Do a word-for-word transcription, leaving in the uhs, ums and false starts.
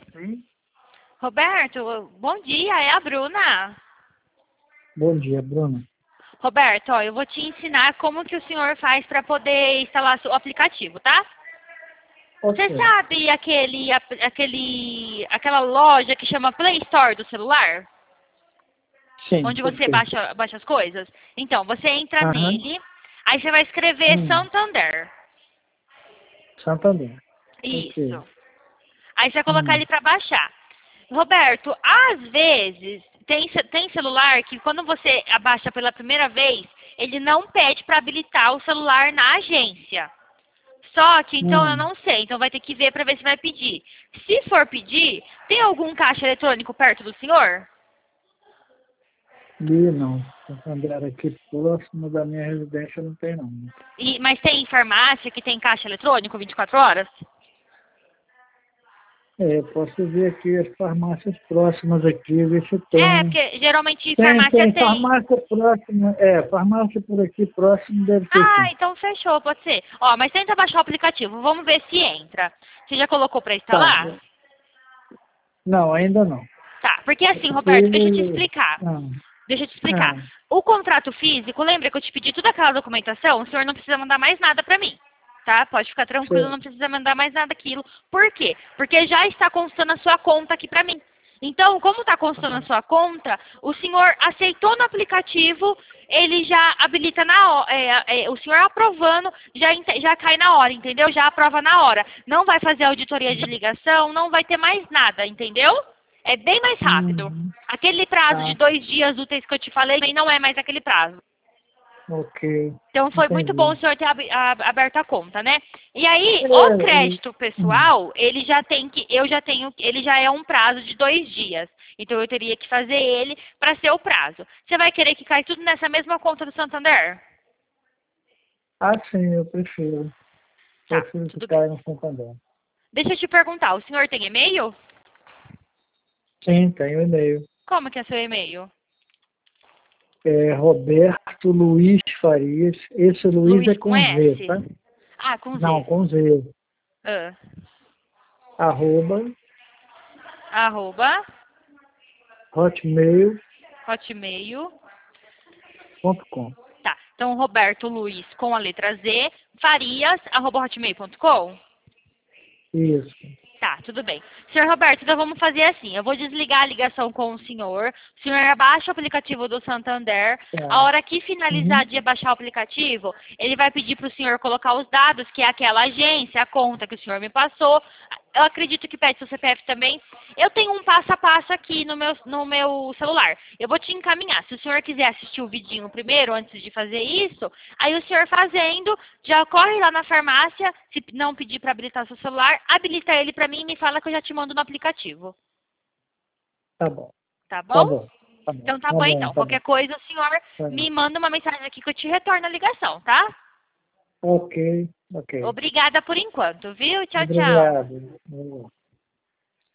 Sim. Roberto, bom dia, é a Bruna. Bom dia, Bruna. Roberto, ó, eu vou te ensinar como que o senhor faz para poder instalar o aplicativo, tá? Você Ok. sabe aquele, aquele, aquela loja que chama Play Store do celular? Sim, Onde você perfeito. baixa, baixa as coisas? Então, você entra Aham. nele, aí você vai escrever Hum. Santander. Santander. Ok. Isso. Aí você vai colocar Hum. ele para baixar. Roberto, às vezes, tem, ce- tem celular que quando você abaixa pela primeira vez, ele não pede para habilitar o celular na agência. Só que, então, eu Hum. não sei. Então, vai ter que ver para ver se vai pedir. Se for pedir, tem algum caixa eletrônico perto do senhor? E não. Santander aqui próximo da minha residência não tem não. E, mas tem farmácia que tem caixa eletrônico vinte e quatro horas? É, posso ver aqui as farmácias próximas aqui, ver se É, tem. porque geralmente Tem, farmácia tem tem. farmácia próxima. É, farmácia por aqui próximo deve ter Ah, sim. então fechou, pode ser. Ó, mas tenta baixar o aplicativo, vamos ver se entra. Você já colocou para Tá. instalar? Não, ainda não. Tá, porque assim, Porque. Roberto, deixa eu te explicar. Ah, Deixa eu te explicar. ah, O contrato físico, lembra que eu te pedi toda aquela documentação? O senhor não precisa mandar mais nada para mim. Tá? Pode ficar tranquilo, não certo. precisa mandar mais nada daquilo. Por quê? Porque já está constando a sua conta aqui para mim. Então, como está constando a sua conta, o senhor aceitou no aplicativo, ele já habilita na hora, é, é, o senhor aprovando, já, ente- já cai na hora, entendeu? Já aprova na hora. Não vai fazer auditoria de ligação, não vai ter mais nada, entendeu? É bem mais rápido. Hum, Aquele prazo de tá. dois dias úteis que eu te falei também não é mais aquele prazo. Ok. Então foi muito bom Entendi. o senhor ter ab- a- aberto a conta, né? E aí, o É, e- crédito hum, pessoal, ele já tem que, eu já tenho, ele já é um prazo de dois dias. Então eu teria que fazer ele para ser o prazo. Você vai querer que caia tudo nessa mesma conta do Santander? ah, sim, eu prefiro. Tá, Prefiro que tudo bem. caia no Santander. Deixa eu te perguntar, o senhor tem e-mail? Sim, tem o e-mail. Como que é seu e-mail? É Roberto Luiz Farias. Esse Luiz Luiz é com com Z, S? tá? Ah, com Não, Z. com Z. Ah, Arroba arroba hotmail hotmail. ponto com. Tá. Então, Roberto Luiz com a letra Z, farias, arroba hotmail ponto com. Isso. Tá, tudo bem. Senhor Roberto, então vamos fazer assim. Eu vou desligar a ligação com o senhor. O senhor abaixa o aplicativo do Santander. A Tá. hora que finalizar Uhum. de baixar o aplicativo, ele vai pedir para o senhor colocar os dados, que é aquela agência, a conta que o senhor me passou. Eu acredito que pede seu C P F também. Eu tenho um passo a passo aqui no meu, no meu celular. Eu vou te encaminhar. Se o senhor quiser assistir o vidinho primeiro, antes de fazer isso, aí o senhor fazendo, já corre lá na farmácia, se não pedir para habilitar seu celular, habilita ele para mim e me fala que eu já te mando no aplicativo. Tá bom. Tá Tá bom? bom. Tá bom. Então tá Tá bom bom. então. Tá bom. Qualquer coisa, o senhor Tá bom. me manda uma mensagem aqui que eu te retorno a ligação, tá? Ok. Ok. Obrigada por enquanto, viu? Tchau, tchau. Obrigado.